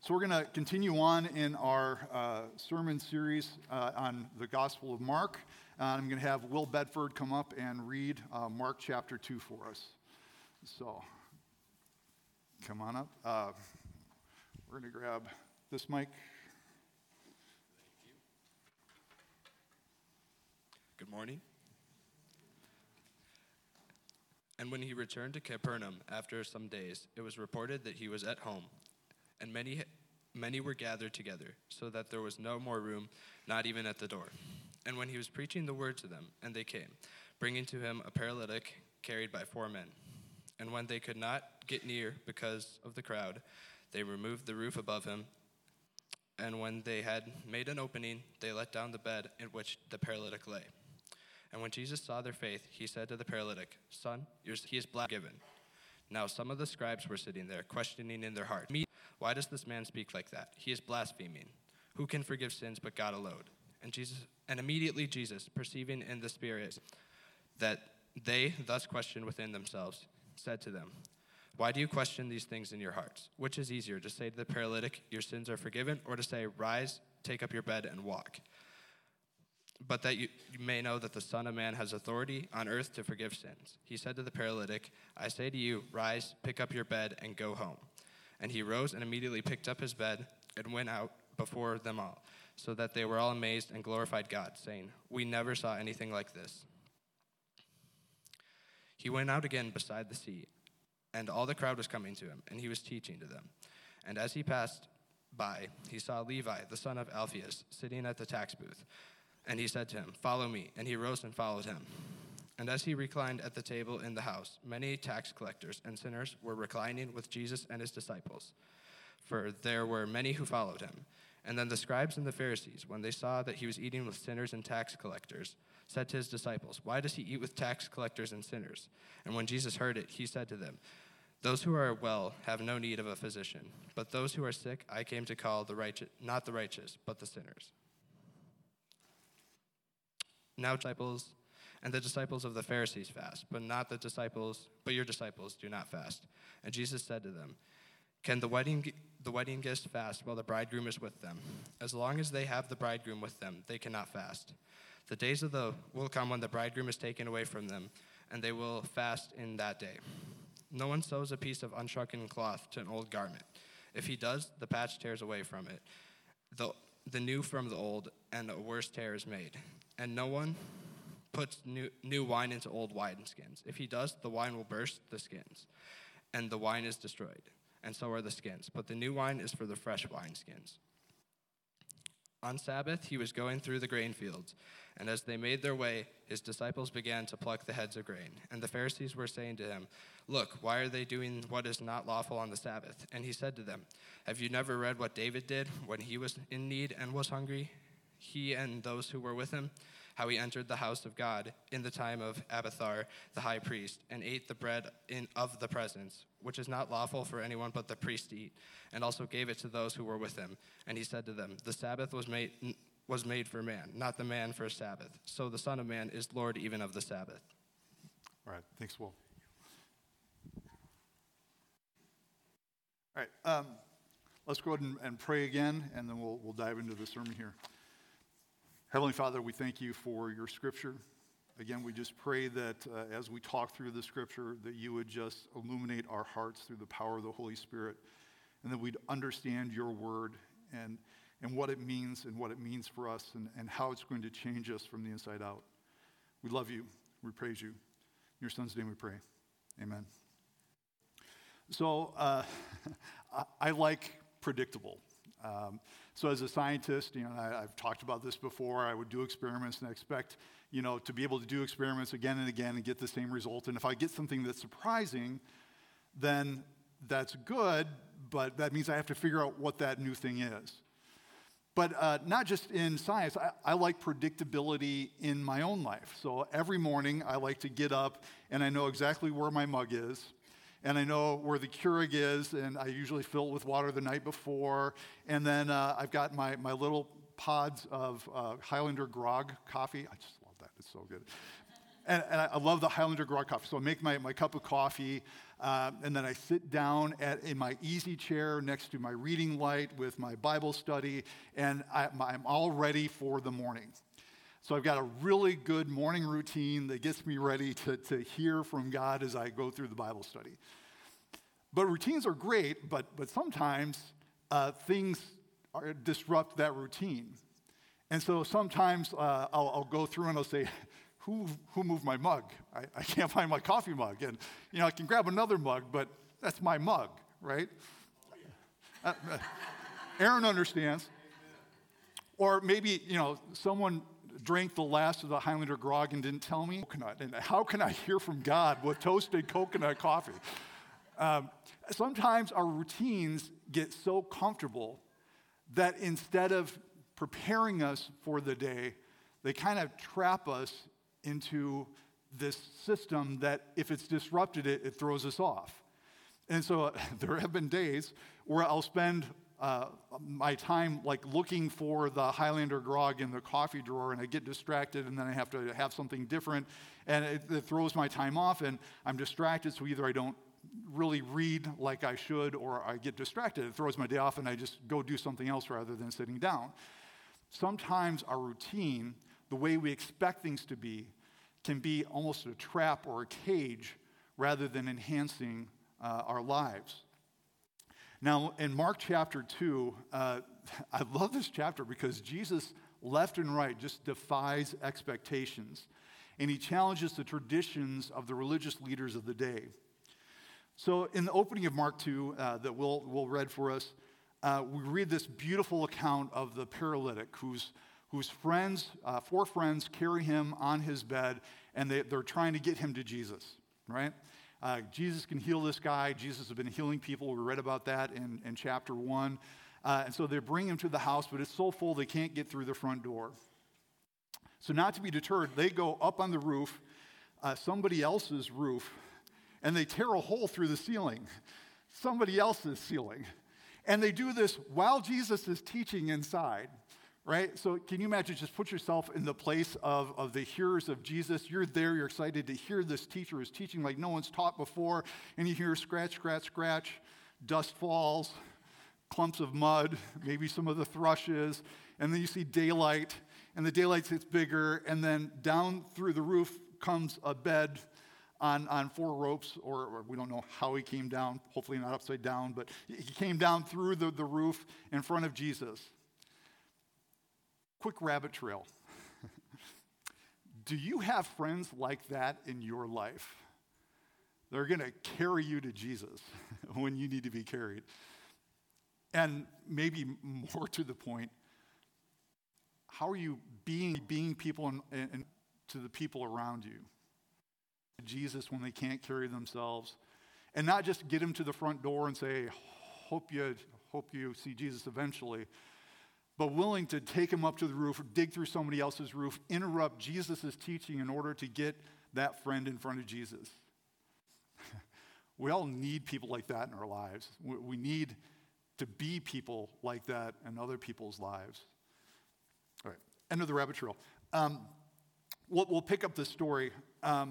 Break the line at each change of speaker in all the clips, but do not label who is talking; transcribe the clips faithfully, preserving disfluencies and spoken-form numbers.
So we're going to continue on in our uh, sermon series uh, on the Gospel of Mark. Uh, I'm going to have Will Bedford come up and read uh, Mark chapter two for us. So come on up. Uh, we're going to grab this mic.
Good morning. And when he returned to Capernaum after some days, it was reported that he was at home, and many many were gathered together, so that there was no more room, not even at the door. And when he was preaching the word to them, and they came, bringing to him a paralytic carried by four men. And when they could not get near because of the crowd, they removed the roof above him. And when they had made an opening, they let down the bed in which the paralytic lay. And when Jesus saw their faith, he said to the paralytic, "Son, yours, he is black given." Now some of the scribes were sitting there, questioning in their heart, "Why does this man speak like that? He is blaspheming. Who can forgive sins but God alone?" And Jesus, and immediately Jesus, perceiving in the Spirit that they thus questioned within themselves, said to them, "Why do you question these things in your hearts? Which is easier, to say to the paralytic, 'Your sins are forgiven,' or to say, 'Rise, take up your bed and walk'? But that you, you may know that the Son of Man has authority on earth to forgive sins." He said to the paralytic, "I say to you, rise, pick up your bed, and go home." And he rose and immediately picked up his bed and went out before them all, so that they were all amazed and glorified God, saying, "We never saw anything like this." He went out again beside the sea, and all the crowd was coming to him, and he was teaching to them. And as he passed by, he saw Levi, the son of Alphaeus, sitting at the tax booth. And he said to him, "Follow me." And he rose and followed him. And as he reclined at the table in the house, many tax collectors and sinners were reclining with Jesus and his disciples, for there were many who followed him. And then the scribes and the Pharisees, when they saw that he was eating with sinners and tax collectors, said to his disciples, "Why does he eat with tax collectors and sinners?" And when Jesus heard it, he said to them, "Those who are well have no need of a physician, but those who are sick I came to call the righteous, not the righteous, but the sinners." Now disciples and the disciples of the Pharisees fast, but not the disciples, but your disciples do not fast. And Jesus said to them, "Can the wedding the wedding guests fast while the bridegroom is with them? As long as they have the bridegroom with them, they cannot fast. The days of the will come when the bridegroom is taken away from them, and they will fast in that day. No one sews a piece of unshrunken cloth to an old garment. If he does, the patch tears away from it, the, the new from the old, and a worse tear is made. And no one puts new, new wine into old wineskins. If he does, the wine will burst the skins, and the wine is destroyed, and so are the skins. But the new wine is for the fresh wineskins." On Sabbath, he was going through the grain fields, and as they made their way, his disciples began to pluck the heads of grain. And the Pharisees were saying to him, "Look, why are they doing what is not lawful on the Sabbath?" And he said to them, "Have you never read what David did when he was in need and was hungry? He and those who were with him, how he entered the house of God in the time of Abiathar the high priest, and ate the bread in, of the presence, which is not lawful for anyone but the priest to eat, and also gave it to those who were with him. And he said to them, the Sabbath was made was made for man, not the man for a Sabbath. So the Son of Man is Lord even of the Sabbath."
All right, thanks, Will. All right, um, let's go ahead and, and pray again, and then we'll we'll dive into the sermon here. Heavenly Father, we thank you for your scripture. Again, we just pray that uh, as we talk through the scripture, that you would just illuminate our hearts through the power of the Holy Spirit, and that we'd understand your word and, and what it means and what it means for us and, and how it's going to change us from the inside out. We love you. We praise you. In your son's name we pray. Amen. So uh, I, I like predictable. Um, so as a scientist, you know, I, I've talked about this before. I would do experiments and I expect, you know, to be able to do experiments again and again and get the same result. And if I get something that's surprising, then that's good, but that means I have to figure out what that new thing is. But uh, not just in science, I, I like predictability in my own life. So every morning I like to get up and I know exactly where my mug is. And I know where the Keurig is, and I usually fill it with water the night before. And then uh, I've got my, my little pods of uh, Highlander grog coffee. I just love that. It's so good. And, and I love the Highlander Grog coffee. So I make my, my cup of coffee, uh, and then I sit down at, in my easy chair next to my reading light with my Bible study, and I, I'm all ready for the morning. So I've got a really good morning routine that gets me ready to, to hear from God as I go through the Bible study. But routines are great, but, but sometimes uh, things are, disrupt that routine. And so sometimes uh, I'll, I'll go through and I'll say, Who, who moved my mug? I, I can't find my coffee mug. And, you know, I can grab another mug, but that's my mug, right? Uh, uh, Aaron understands. Or maybe, you know, someone drank the last of the Highlander grog and didn't tell me. Coconut. And how can I hear from God with toasted coconut coffee? Um, sometimes our routines get so comfortable that instead of preparing us for the day, they kind of trap us into this system that if it's disrupted, it, it throws us off. And so uh, there have been days where I'll spend uh, my time like looking for the Highlander grog in the coffee drawer, and I get distracted, and then I have to have something different, and it, it throws my time off, and I'm distracted, so either I don't really read like I should, or I get distracted. It throws my day off, and I just go do something else rather than sitting down. Sometimes our routine, the way we expect things to be, can be almost a trap or a cage rather than enhancing uh, our lives. Now, in Mark chapter two, uh, I love this chapter because Jesus, left and right, just defies expectations. And he challenges the traditions of the religious leaders of the day. So in the opening of Mark two uh, that Will, Will read for us, uh, we read this beautiful account of the paralytic who's whose friends, uh, four friends, carry him on his bed, and they, they're trying to get him to Jesus, right? Uh, Jesus can heal this guy. Jesus has been healing people. We read about that in, in chapter one. Uh, and so they bring him to the house, but it's so full they can't get through the front door. So not to be deterred, they go up on the roof, uh, somebody else's roof, and they tear a hole through the ceiling, somebody else's ceiling. And they do this while Jesus is teaching inside. Right? So can you imagine, just put yourself in the place of, of the hearers of Jesus. You're there, you're excited to hear this teacher is teaching like no one's taught before, and you hear scratch, scratch, scratch, dust falls, clumps of mud, maybe some of the thrushes, and then you see daylight, and the daylight gets bigger, and then down through the roof comes a bed on, on four ropes, or, or we don't know how he came down, hopefully not upside down, but he came down through the, the roof in front of Jesus. Quick rabbit trail. Do you have friends like that in your life? They're going to carry you to Jesus when you need to be carried. And maybe more to the point, how are you being, being people and, and to the people around you? Jesus when they can't carry themselves. And not just get them to the front door and say, hope you, hope you see Jesus eventually, but willing to take him up to the roof, dig through somebody else's roof, interrupt Jesus' teaching in order to get that friend in front of Jesus. We all need people like that in our lives. We need to be people like that in other people's lives. All right, end of the rabbit trail. Um, we'll, we'll pick up the story. Um,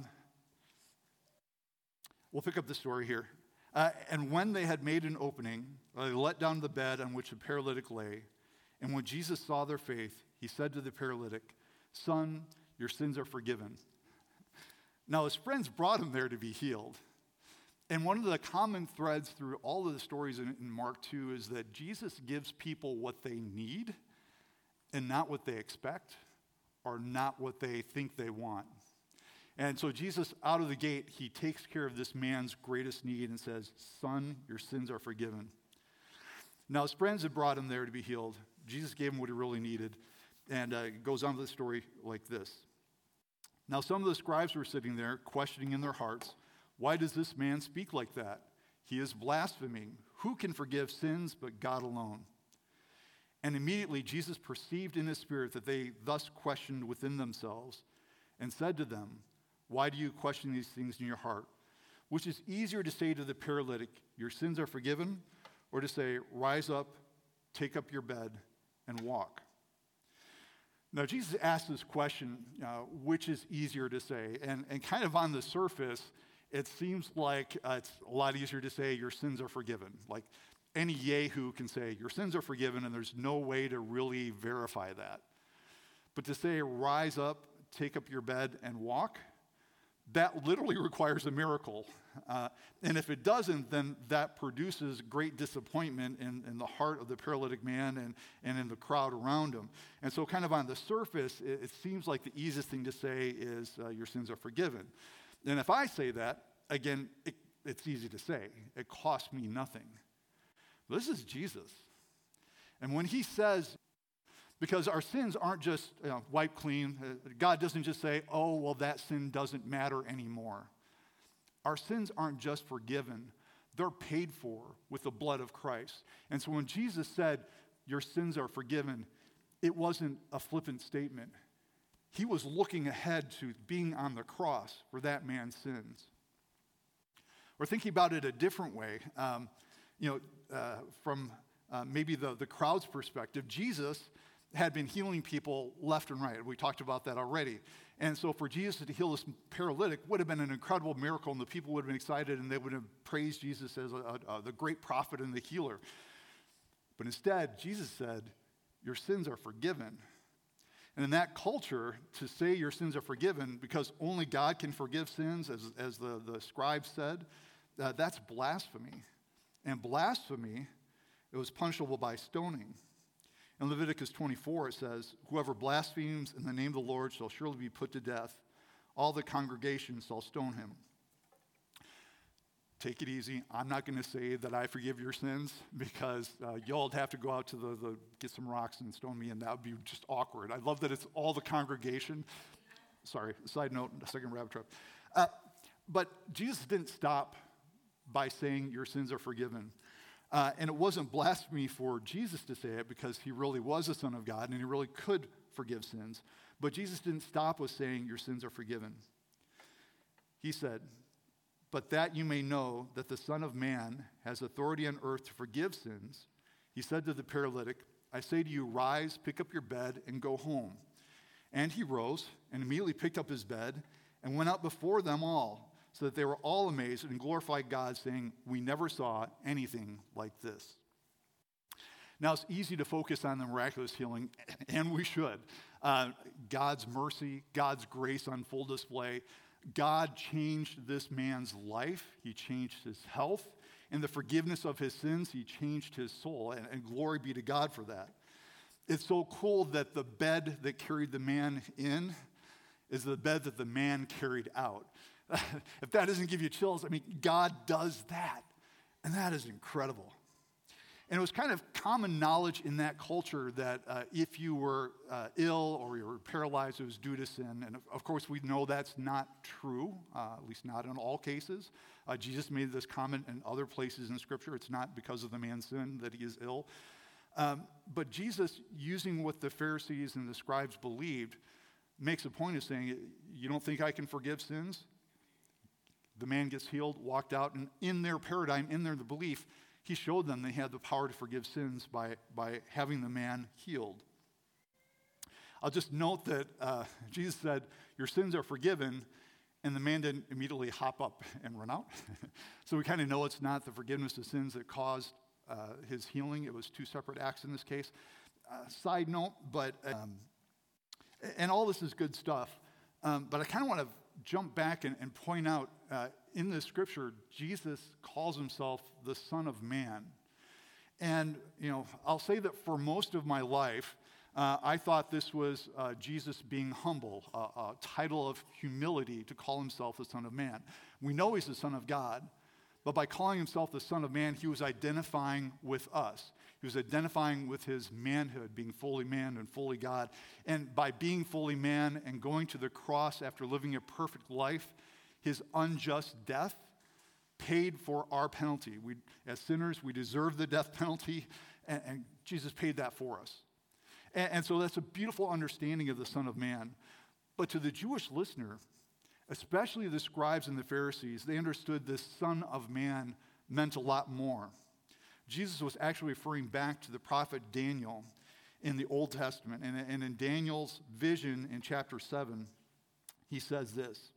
we'll pick up the story here. Uh, and when they had made an opening, they let down the bed on which the paralytic lay. And when Jesus saw their faith, he said to the paralytic, "Son, your sins are forgiven." Now his friends brought him there to be healed. And one of the common threads through all of the stories in, in Mark two is that Jesus gives people what they need and not what they expect or not what they think they want. And so Jesus, out of the gate, he takes care of this man's greatest need and says, "Son, your sins are forgiven." Now his friends had brought him there to be healed. Jesus gave him what he really needed. And uh, it goes on with the story like this. Now some of the scribes were sitting there, questioning in their hearts, "Why does this man speak like that? He is blaspheming. Who can forgive sins but God alone?" And immediately Jesus perceived in his spirit that they thus questioned within themselves and said to them, "Why do you question these things in your heart? Which is easier to say to the paralytic, 'Your sins are forgiven,' or to say, 'Rise up, take up your bed, and walk?'" Now, Jesus asked this question, uh, which is easier to say? And, and kind of on the surface, it seems like uh, it's a lot easier to say your sins are forgiven. Like any yahoo can say your sins are forgiven, and there's no way to really verify that. But to say rise up, take up your bed, and walk, that literally requires a miracle. Uh, and if it doesn't, then that produces great disappointment in, in the heart of the paralytic man and, and in the crowd around him. And so kind of on the surface, it, it seems like the easiest thing to say is uh, your sins are forgiven. And if I say that, again, it, it's easy to say. It costs me nothing. This is Jesus. And when he says, because our sins aren't just you know, wiped clean. God doesn't just say, oh, well, that sin doesn't matter anymore. Our sins aren't just forgiven. They're paid for with the blood of Christ. And so when Jesus said, your sins are forgiven, it wasn't a flippant statement. He was looking ahead to being on the cross for that man's sins. Or thinking about it a different way, um, you know, uh, from uh, maybe the, the crowd's perspective, Jesus had been healing people left and right. We talked about that already. And so for Jesus to heal this paralytic would have been an incredible miracle, and the people would have been excited, and they would have praised Jesus as a, a, a, the great prophet and the healer. But instead, Jesus said, your sins are forgiven. And in that culture, to say your sins are forgiven, because only God can forgive sins, as, as the, the scribes said, uh, that's blasphemy. And blasphemy, it was punishable by stoning. In Leviticus twenty-four, it says, whoever blasphemes in the name of the Lord shall surely be put to death. All the congregation shall stone him. Take it easy. I'm not going to say that I forgive your sins, because uh, y'all have to go out to the, the, get some rocks and stone me, and that would be just awkward. I love that it's all the congregation. Sorry, side note, a second rabbit trip. Uh, but Jesus didn't stop by saying your sins are forgiven. Uh, and it wasn't blasphemy for Jesus to say it, because he really was the Son of God and he really could forgive sins. But Jesus didn't stop with saying your sins are forgiven. He said, but that you may know that the Son of Man has authority on earth to forgive sins, he said to the paralytic, I say to you, rise, pick up your bed, and go home. And he rose and immediately picked up his bed and went out before them all, so that they were all amazed and glorified God, saying, we never saw anything like this. Now, it's easy to focus on the miraculous healing, and we should. Uh, God's mercy, God's grace on full display. God changed this man's life. He changed his health. In the forgiveness of his sins, he changed his soul, and, and glory be to God for that. It's so cool that the bed that carried the man in is the bed that the man carried out. If that doesn't give you chills, I mean, God does that. And that is incredible. And it was kind of common knowledge in that culture that uh, if you were uh, ill or you were paralyzed, it was due to sin. And of course, we know that's not true, uh, at least not in all cases. Uh, Jesus made this comment in other places in Scripture. It's not because of the man's sin that he is ill. Um, but Jesus, using what the Pharisees and the scribes believed, makes a point of saying, you don't think I can forgive sins? The man gets healed, walked out, and in their paradigm, in their belief, he showed them they had the power to forgive sins by, by having the man healed. I'll just note that uh, Jesus said, your sins are forgiven, and the man didn't immediately hop up and run out. So we kind of know it's not the forgiveness of sins that caused uh, his healing. It was two separate acts in this case. Uh, side note, but, um, and all this is good stuff, um, but I kind of want to jump back and, and point out uh, in the scripture, Jesus calls himself the Son of Man. And, you know, I'll say that for most of my life, uh, I thought this was uh, Jesus being humble, uh, a title of humility to call himself the Son of Man. We know he's the Son of God, but by calling himself the Son of Man, he was identifying with us. He was identifying with his manhood, being fully man and fully God. And by being fully man and going to the cross after living a perfect life, his unjust death paid for our penalty. We, as sinners, we deserve the death penalty, and, and Jesus paid that for us. And, and so that's a beautiful understanding of the Son of Man. But to the Jewish listener, especially the scribes and the Pharisees, they understood this Son of Man meant a lot more. Jesus was actually referring back to the prophet Daniel. in the Old Testament. And, and in Daniel's vision in chapter seven, he says this: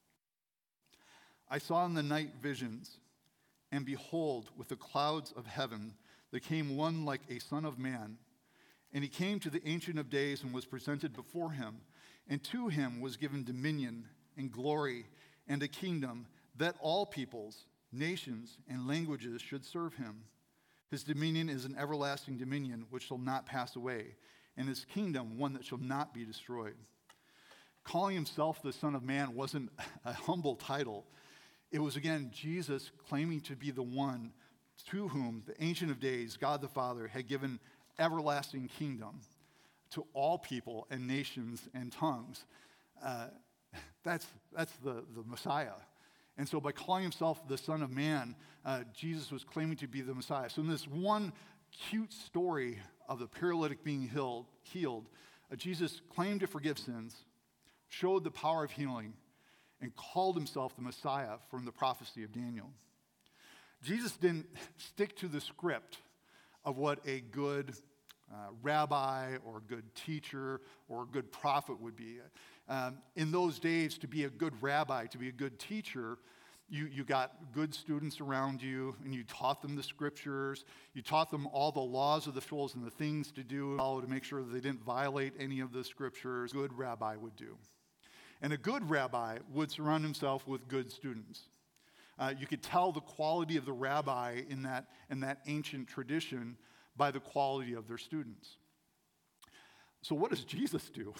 I saw in the night visions, and behold, with the clouds of heaven, there came one like a son of man. And he came to the Ancient of Days and was presented before him. And to him was given dominion and glory and a kingdom that all peoples, nations, and languages should serve him. His dominion is an everlasting dominion which shall not pass away, and his kingdom one that shall not be destroyed. Calling himself the Son of Man wasn't a humble title. It was, again, Jesus claiming to be the one to whom the Ancient of Days, God the Father, had given everlasting kingdom to all people and nations and tongues. Uh, that's that's the, the Messiah. And so by calling himself the Son of Man, uh, Jesus was claiming to be the Messiah. So in this one cute story of the paralytic being healed, healed uh, Jesus claimed to forgive sins, showed the power of healing, and called himself the Messiah from the prophecy of Daniel. Jesus didn't stick to the script of what a good uh, rabbi or a good teacher or a good prophet would be. Um, in those days, to be a good rabbi, to be a good teacher, you, you got good students around you, and you taught them the scriptures. You taught them all the laws of the schools and the things to do to make sure that they didn't violate any of the scriptures. A good rabbi would do. And a good rabbi would surround himself with good students. Uh, you could tell the quality of the rabbi in that, in that ancient tradition by the quality of their students. So what does Jesus do?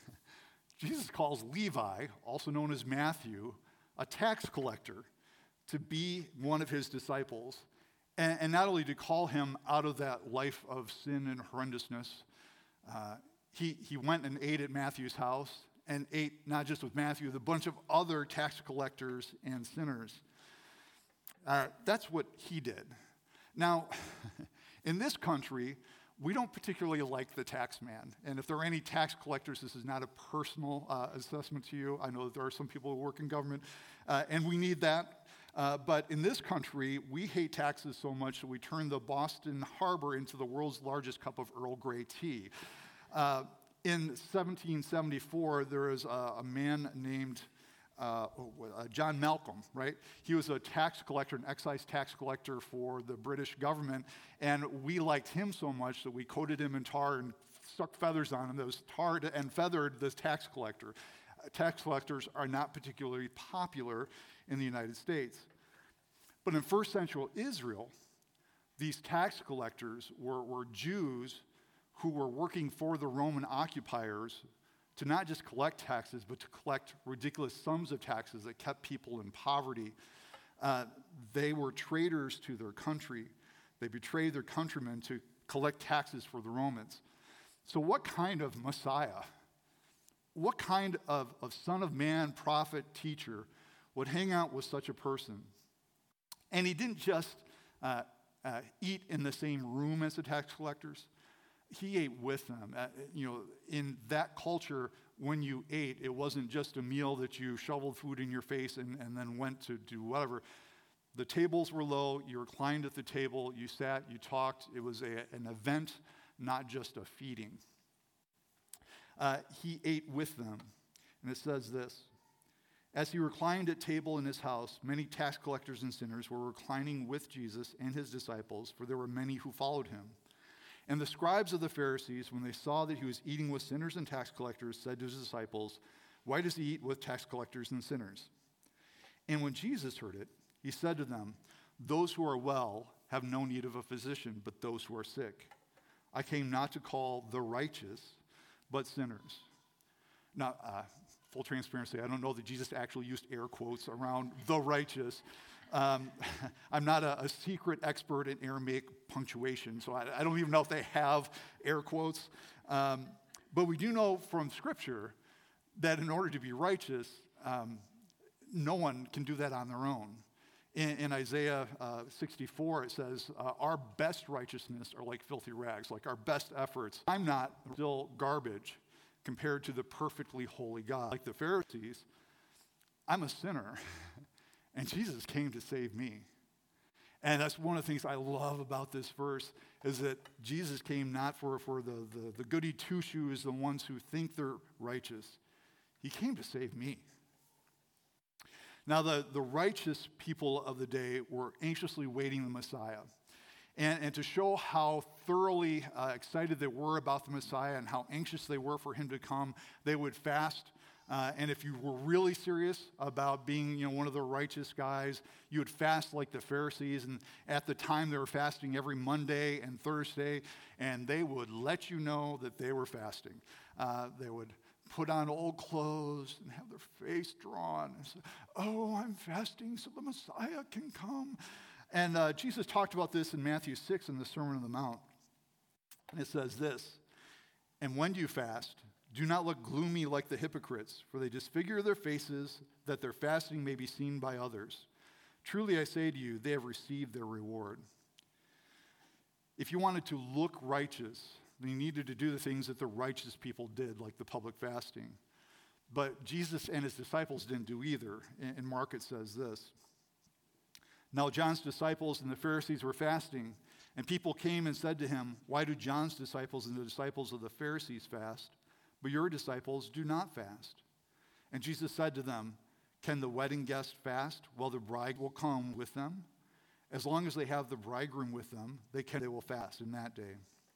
Jesus calls Levi, also known as Matthew, a tax collector, to be one of his disciples. And, and not only to call him out of that life of sin and horrendousness, uh, he, he went and ate at Matthew's house, and ate not just with Matthew, with a bunch of other tax collectors and sinners. Uh, that's what he did. Now, in this country, we don't particularly like the tax man. And if there are any tax collectors, this is not a personal uh, assessment to you. I know that there are some people who work in government, uh, and we need that. Uh, but in this country, we hate taxes so much that we turned the Boston Harbor into the world's largest cup of Earl Grey tea. Uh, in seventeen seventy-four, there was a, a man named Uh, uh, John Malcolm, right? He was a tax collector, an excise tax collector for the British government, and we liked him so much that we coated him in tar and stuck feathers on him that was tarred and feathered this tax collector. Uh, tax collectors are not particularly popular in the United States. But in first century Israel, these tax collectors were, were Jews who were working for the Roman occupiers to not just collect taxes, but to collect ridiculous sums of taxes that kept people in poverty. Uh, they were traitors to their country. They betrayed their countrymen to collect taxes for the Romans. So what kind of Messiah, what kind of, of Son of Man, prophet, teacher would hang out with such a person? And he didn't just uh, uh, eat in the same room as the tax collectors. He ate with them. Uh, you know, in that culture, when you ate, it wasn't just a meal that you shoveled food in your face and, and then went to do whatever. The tables were low. You reclined at the table. You sat. You talked. It was a, an event, not just a feeding. Uh, he ate with them. And it says this: as he reclined at table in his house, many tax collectors and sinners were reclining with Jesus and his disciples, for there were many who followed him. And the scribes of the Pharisees, when they saw that he was eating with sinners and tax collectors, said to his disciples, "Why does he eat with tax collectors and sinners?" And when Jesus heard it, he said to them, "Those who are well have no need of a physician, but those who are sick. I came not to call the righteous, but sinners." Now, uh, full transparency, I don't know that Jesus actually used air quotes around the righteous. Um, I'm not a, a secret expert in Aramaic punctuation, so I, I don't even know if they have air quotes. Um, but we do know from Scripture that in order to be righteous, um, no one can do that on their own. In, in Isaiah uh, sixty-four, it says, uh, our best righteousness are like filthy rags, like our best efforts. I'm not still garbage compared to the perfectly holy God. Like the Pharisees, I'm a sinner. And Jesus came to save me. And that's one of the things I love about this verse is that Jesus came not for, for the, the, the goody two-shoes, the ones who think they're righteous. He came to save me. Now, the, the righteous people of the day were anxiously waiting the Messiah. And, and to show how thoroughly uh, excited they were about the Messiah and how anxious they were for him to come, they would fast. Uh, and if you were really serious about being, you know, one of the righteous guys, you would fast like the Pharisees. And at the time, they were fasting every Monday and Thursday, and they would let you know that they were fasting. Uh, they would put on old clothes and have their face drawn and say, "Oh, I'm fasting so the Messiah can come." And uh, Jesus talked about this in Matthew six in the Sermon on the Mount. And it says this, "And when you fast, do not look gloomy like the hypocrites, for they disfigure their faces, that their fasting may be seen by others. Truly I say to you, they have received their reward." If you wanted to look righteous, then you needed to do the things that the righteous people did, like the public fasting. But Jesus and his disciples didn't do either. In Mark it says this, "Now John's disciples and the Pharisees were fasting, and people came and said to him, 'Why do John's disciples and the disciples of the Pharisees fast, but your disciples do not fast?' And Jesus said to them, 'Can the wedding guests fast while the bride will come with them? As long as they have the bridegroom with them, they can they will fast in that day.'"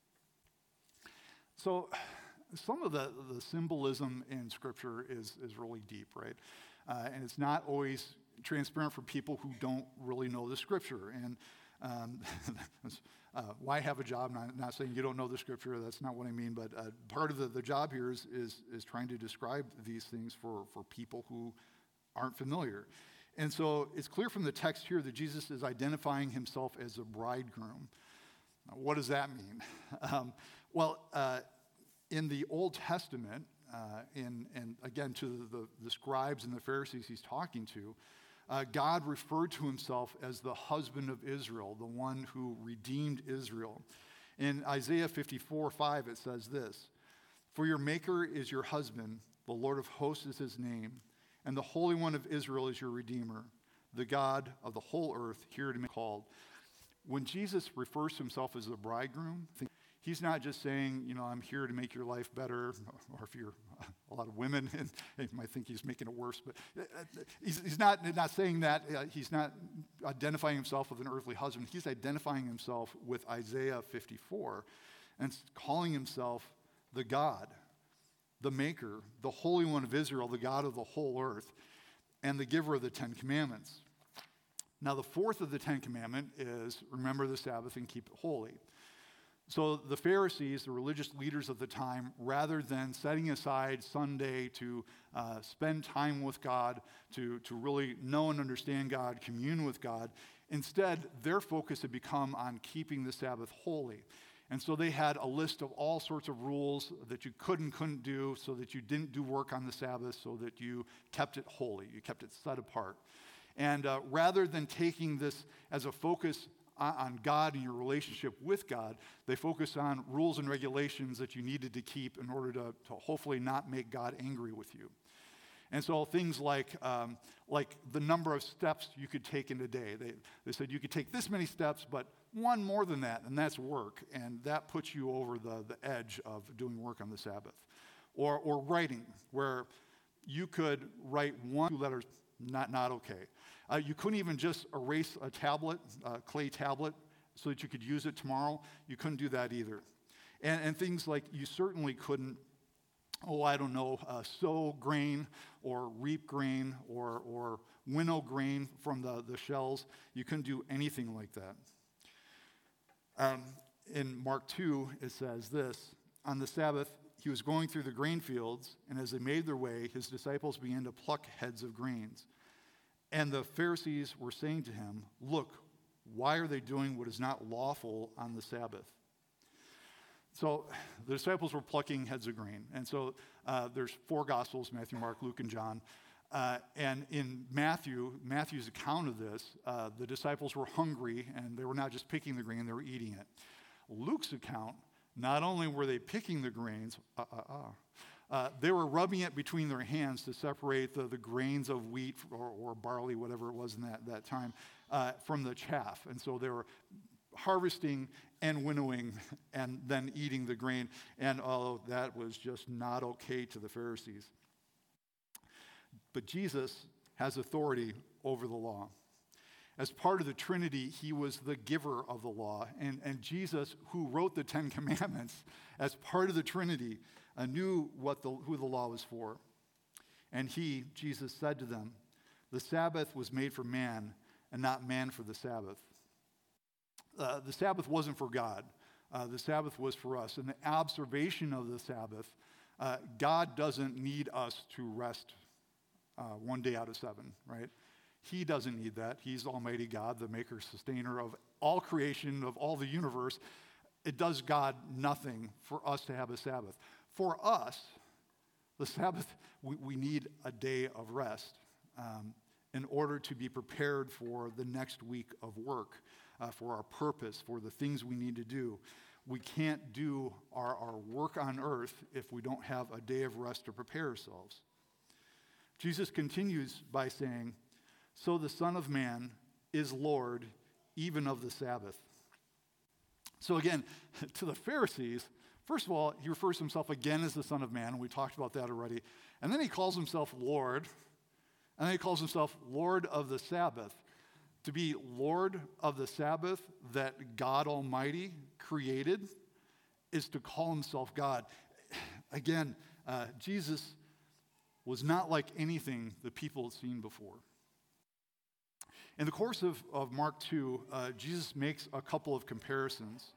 So some of the, the symbolism in Scripture is, is really deep, right? Uh, and it's not always transparent for people who don't really know the Scripture. And um, uh, why have a job? Not, not saying you don't know the Scripture. That's not what I mean. But uh, part of the, the job here is, is, is trying to describe these things for, for people who aren't familiar. And so it's clear from the text here that Jesus is identifying himself as a bridegroom. Now, what does that mean? Um, well, uh, in the Old Testament, uh, in, and again to the, the scribes and the Pharisees he's talking to, Uh, God referred to himself as the husband of Israel, the one who redeemed Israel. In Isaiah fifty-four five, it says this, "For your maker is your husband, the Lord of hosts is his name, and the Holy One of Israel is your redeemer, the God of the whole earth, here to be called." When Jesus refers to himself as the bridegroom, he's not just saying, you know, "I'm here to make your life better," or if you're a lot of women, and you might think he's making it worse, but he's, he's not, not saying that. Uh, he's not identifying himself with an earthly husband. He's identifying himself with Isaiah fifty-four and calling himself the God, the maker, the Holy One of Israel, the God of the whole earth, and the giver of the Ten Commandments. Now, the fourth of the Ten Commandment is remember the Sabbath and keep it holy. So the Pharisees, the religious leaders of the time, rather than setting aside Sunday to uh, spend time with God, to, to really know and understand God, commune with God, instead their focus had become on keeping the Sabbath holy. And so they had a list of all sorts of rules that you could and couldn't do, so that you didn't do work on the Sabbath, so that you kept it holy, you kept it set apart. And uh, rather than taking this as a focus on God and your relationship with God, they focus on rules and regulations that you needed to keep in order to, to hopefully not make God angry with you. And so things like um, like the number of steps you could take in a day. They, they said you could take this many steps, but one more than that, and that's work. And that puts you over the, the edge of doing work on the Sabbath. Or, or writing, where you could write one, two letters, not, not okay. Uh, you couldn't even just erase a tablet, a clay tablet, so that you could use it tomorrow. You couldn't do that either. And, and things like you certainly couldn't, oh, I don't know, uh, sow grain or reap grain or, or winnow grain from the, the shells. You couldn't do anything like that. Um, in Mark two, it says this, "On the Sabbath, he was going through the grain fields, and as they made their way, his disciples began to pluck heads of grains. And the Pharisees were saying to him, 'Look, why are they doing what is not lawful on the Sabbath?'" So the disciples were plucking heads of grain. And so uh, there's four Gospels, Matthew, Mark, Luke, and John. Uh, and in Matthew, Matthew's account of this, uh, the disciples were hungry, and they were not just picking the grain, they were eating it. Luke's account, not only were they picking the grains, uh, uh, uh, Uh, they were rubbing it between their hands to separate the, the grains of wheat or, or barley, whatever it was in that, that time, uh, from the chaff. And so they were harvesting and winnowing and then eating the grain. And oh, that was just not okay to the Pharisees. But Jesus has authority over the law. As part of the Trinity, he was the giver of the law. And, and Jesus, who wrote the Ten Commandments, as part of the Trinity, uh, knew what the, who the law was for. And he, Jesus, said to them, "The Sabbath was made for man, and not man for the Sabbath." Uh, the Sabbath wasn't for God. Uh, the Sabbath was for us. In the observation of the Sabbath, uh, God doesn't need us to rest uh, one day out of seven, right? He doesn't need that. He's Almighty God, the maker, sustainer of all creation, of all the universe. It does God nothing for us to have a Sabbath. For us, the Sabbath, we, we need a day of rest um, in order to be prepared for the next week of work, uh, for our purpose, for the things we need to do. We can't do our, our work on earth if we don't have a day of rest to prepare ourselves. Jesus continues by saying, "So the Son of Man is Lord even of the Sabbath." So again, to the Pharisees, first of all, he refers to himself again as the Son of Man, and we talked about that already. And then he calls himself Lord, and then he calls himself Lord of the Sabbath. To be Lord of the Sabbath that God Almighty created is to call himself God. Again, uh, Jesus was not like anything the people had seen before. In the course of, of Mark two, uh, Jesus makes a couple of comparisons.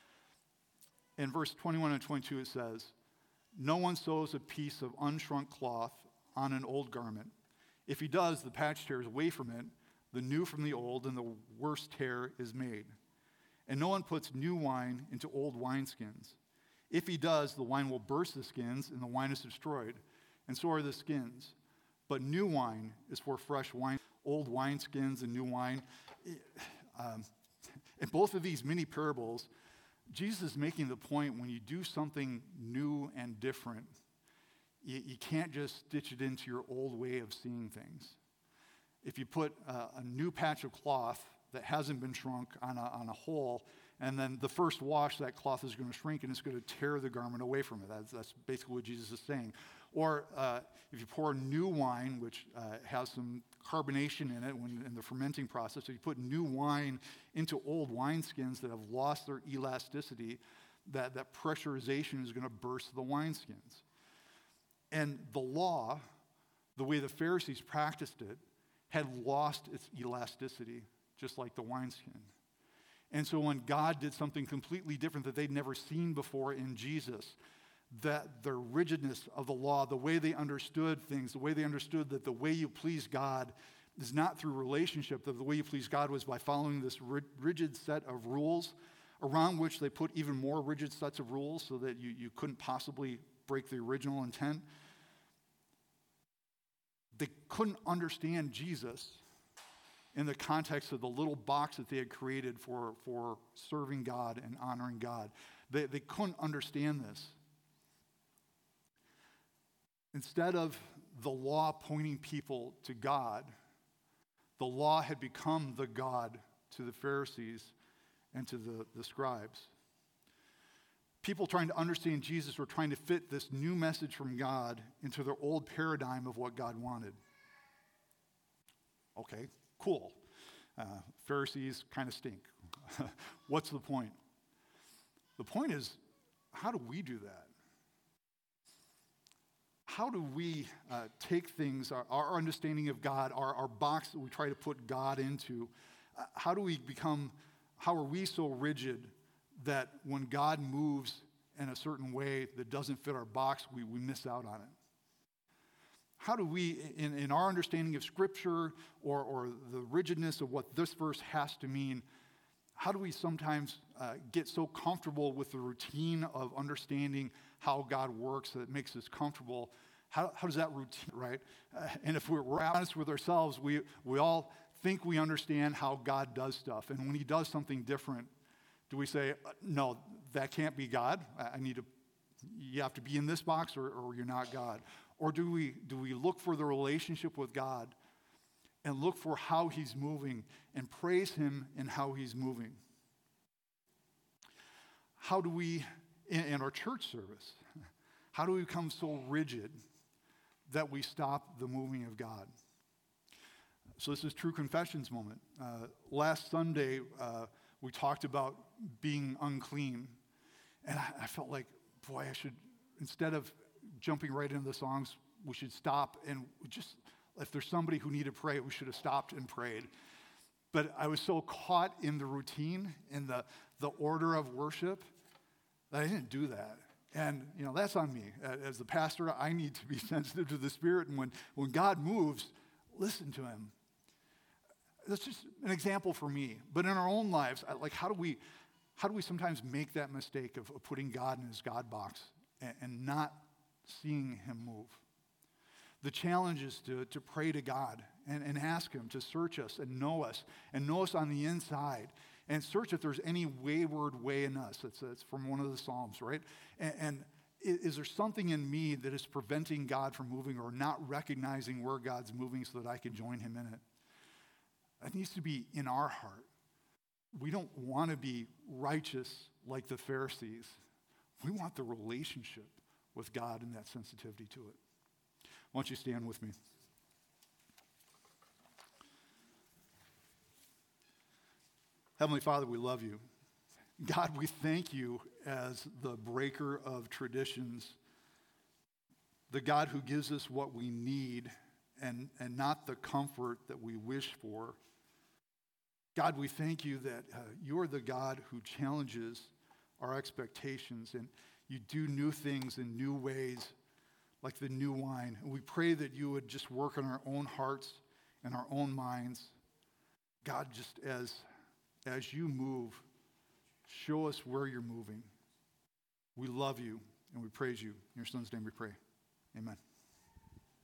In verse twenty-one and twenty-two it says, "No one sews a piece of unshrunk cloth on an old garment. If he does, the patch tears away from it, the new from the old, and the worse tear is made. And no one puts new wine into old wineskins. If he does, the wine will burst the skins, and the wine is destroyed, and so are the skins. But new wine is for fresh wine." Old wineskins and new wine. Um, in both of these mini parables, Jesus is making the point when you do something new and different, you, you can't just stitch it into your old way of seeing things. If you put uh, a new patch of cloth that hasn't been shrunk on a, on a hole, and then the first wash, that cloth is going to shrink and it's going to tear the garment away from it. That's, that's basically what Jesus is saying. Or uh, if you pour new wine, which uh, has some carbonation in it when in the fermenting process, if you put new wine into old wineskins that have lost their elasticity, that, that pressurization is going to burst the wineskins. And the law, the way the Pharisees practiced it, had lost its elasticity, just like the wineskin. And so when God did something completely different that they'd never seen before in Jesus, that the rigidness of the law, the way they understood things, the way they understood that the way you please God is not through relationship, that the way you please God was by following this rigid set of rules, around which they put even more rigid sets of rules so that you, you couldn't possibly break the original intent. They couldn't understand Jesus in the context of the little box that they had created for, for serving God and honoring God. They, they couldn't understand this. Instead of the law pointing people to God, the law had become the God to the Pharisees and to the, the scribes. People trying to understand Jesus were trying to fit this new message from God into their old paradigm of what God wanted. Okay, cool. Uh, Pharisees kind of stink. What's the point? The point is, how do we do that? How do we uh, take things, our, our understanding of God, our, our box that we try to put God into, uh, how do we become, how are we so rigid that when God moves in a certain way that doesn't fit our box, we, we miss out on it? How do we, in, in our understanding of Scripture or, or the rigidness of what this verse has to mean, how do we sometimes uh, get so comfortable with the routine of understanding how God works that it makes us comfortable? How, how does that routine, right? Uh, and if we're, we're honest with ourselves, we, we all think we understand how God does stuff. And when he does something different, do we say, no, that can't be God? I, I need to, you have to be in this box or, or you're not God. Or do we, do we look for the relationship with God and look for how he's moving and praise him in how he's moving. How do we, in, in our church service, how do we become so rigid that we stop the moving of God? So this is True Confessions moment. Uh, last Sunday, uh, we talked about being unclean. And I, I felt like, boy, I should, instead of jumping right into the songs, we should stop and just, if there's somebody who needed to pray, we should have stopped and prayed. But I was so caught in the routine, in the, the order of worship, that I didn't do that. And, you know, that's on me. As the pastor, I need to be sensitive to the Spirit. And when, when God moves, listen to him. That's just an example for me. But in our own lives, like, how do we, how do we sometimes make that mistake of, of putting God in his God box and, and not seeing him move? The challenge is to, to pray to God and, and ask him to search us and know us and know us on the inside and search if there's any wayward way in us. It's, it's from one of the Psalms, right? And, and is there something in me that is preventing God from moving or not recognizing where God's moving so that I can join him in it? That needs to be in our heart. We don't want to be righteous like the Pharisees. We want the relationship with God and that sensitivity to it. Why don't you stand with me? Heavenly Father, we love you. God, we thank you as the breaker of traditions, the God who gives us what we need and, and not the comfort that we wish for. God, we thank you that uh, you're the God who challenges our expectations and you do new things in new ways, like the new wine. And we pray that you would just work on our own hearts and our own minds. God, just as, as you move, show us where you're moving. We love you and we praise you. In your son's name we pray. Amen.